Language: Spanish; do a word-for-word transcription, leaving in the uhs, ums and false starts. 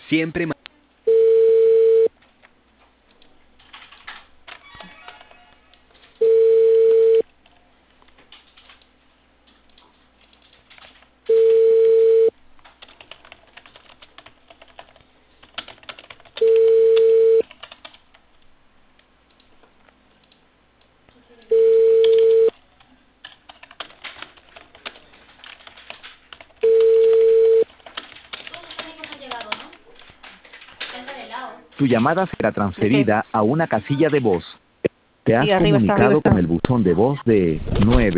Siempre... ma- Tu llamada será transferida a una casilla de voz. Te has Sí, arriba está, comunicado arriba está. con el buzón de voz de nueve.